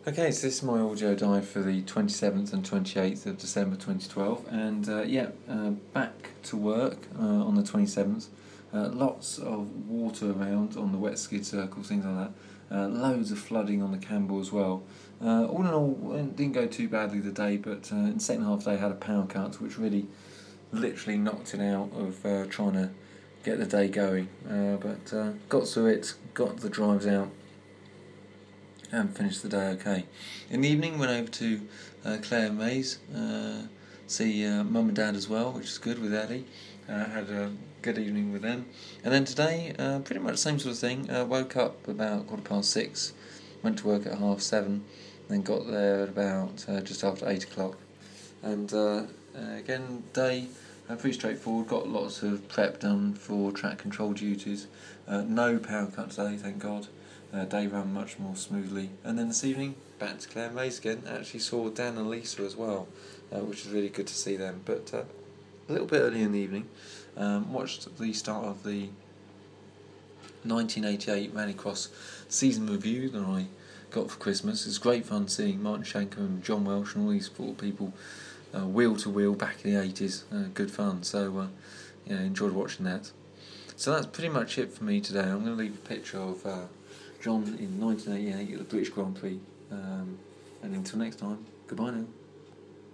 Okay, so this is my audio dive for the 27th and 28th of December 2012, and back to work on the 27th. Lots of water around on the wet skid circle, things like that. Loads of flooding on the Campbell as well. All in all, it didn't go too badly the day, but in the second half day I had a power cut, which really literally knocked it out of trying to get the day going. But got through it, got the drives out, and finished the day okay. In the evening, went over to Claire and May's, see Mum and Dad as well, which is good with Eddie. Had a good evening with them. And then today, pretty much the same sort of thing. Woke up about 6:15, went to work at 7:30, then got there at about just after 8 o'clock. And again, day pretty straightforward. Got lots of prep done for track control duties. No power cut today, thank God. Day ran much more smoothly. And then this evening, back to Claire Mays again. Actually saw Dan and Lisa as well, which is really good to see them. But a little bit early in the evening, watched the start of the 1988 Rallycross season review that I got for Christmas. It's great fun seeing Martin Shanker and John Welsh and all these sort of people wheel to wheel back in the 80s. Good fun. So enjoyed watching that. So that's pretty much it for me today. I'm going to leave a picture of John in 1988 at the British Grand Prix. And until next time, goodbye now.